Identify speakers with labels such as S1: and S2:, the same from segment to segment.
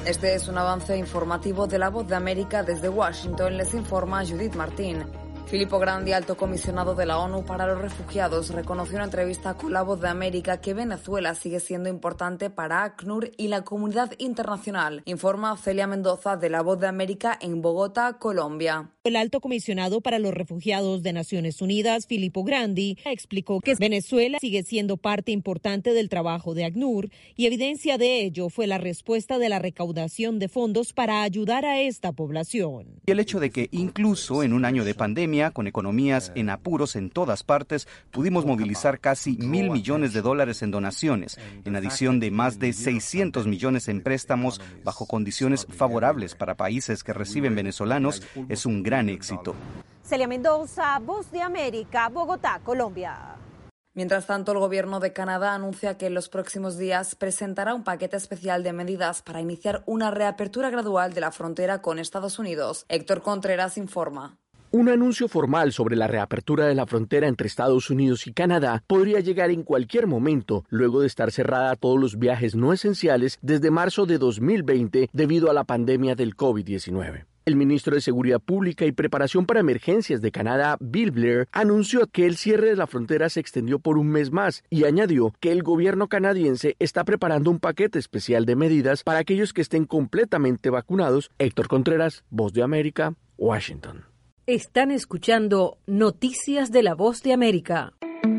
S1: Este es un avance informativo de La Voz de América. Desde Washington les informa Judith Martín. Filippo Grandi, alto comisionado de la ONU para los refugiados, reconoció en una entrevista con La Voz de América que Venezuela sigue siendo importante para ACNUR y la comunidad internacional. Informa Celia Mendoza de La Voz de América en Bogotá, Colombia.
S2: El alto comisionado para los refugiados de Naciones Unidas, Filippo Grandi, explicó que Venezuela sigue siendo parte importante del trabajo de ACNUR y evidencia de ello fue la respuesta de la recaudación de fondos para ayudar a esta población.
S3: Y el hecho de que incluso en un año de pandemia, con economías en apuros en todas partes, pudimos movilizar casi $1.000 millones en donaciones, en adición de más de 600 millones en préstamos bajo condiciones favorables para países que reciben venezolanos, es un gran éxito.
S4: Celia Mendoza, Voz de América, Bogotá, Colombia.
S1: Mientras tanto, el gobierno de Canadá anuncia que en los próximos días presentará un paquete especial de medidas para iniciar una reapertura gradual de la frontera con Estados Unidos. Héctor Contreras informa.
S5: Un anuncio formal sobre la reapertura de la frontera entre Estados Unidos y Canadá podría llegar en cualquier momento, luego de estar cerrada a todos los viajes no esenciales desde marzo de 2020 debido a la pandemia del COVID-19. El ministro de Seguridad Pública y Preparación para Emergencias de Canadá, Bill Blair, anunció que el cierre de la frontera se extendió por un mes más y añadió que el gobierno canadiense está preparando un paquete especial de medidas para aquellos que estén completamente vacunados. Héctor Contreras, Voz de América, Washington.
S6: Están escuchando Noticias de La Voz de América.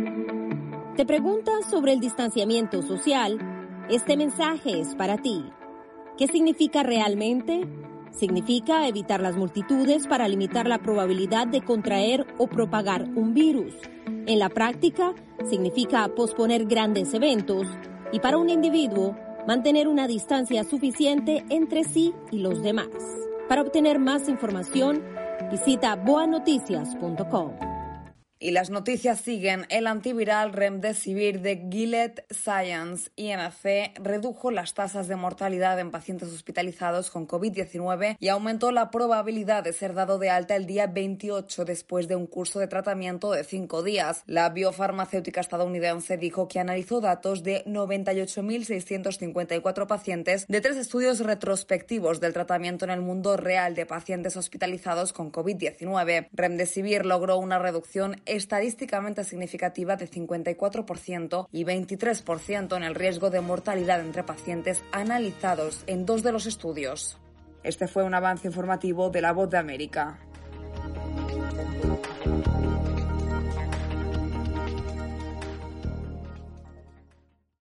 S7: ¿Te preguntas sobre el distanciamiento social? Este mensaje es para ti. ¿Qué significa realmente? Significa evitar las multitudes para limitar la probabilidad de contraer o propagar un virus. En la práctica, significa posponer grandes eventos y para un individuo, mantener una distancia suficiente entre sí y los demás. Para obtener más información, visita boanoticias.com.
S1: Y las noticias siguen. El antiviral Remdesivir de Gilead Sciences INC redujo las tasas de mortalidad en pacientes hospitalizados con COVID-19 y aumentó la probabilidad de ser dado de alta el día 28 después de un curso de tratamiento de 5 días. La biofarmacéutica estadounidense dijo que analizó datos de 98.654 pacientes de 3 estudios retrospectivos del tratamiento en el mundo real de pacientes hospitalizados con COVID-19. Remdesivir logró una reducción estadísticamente significativa de 54% y 23% en el riesgo de mortalidad entre pacientes analizados en 2 de los estudios. Este fue un avance informativo de La Voz de América.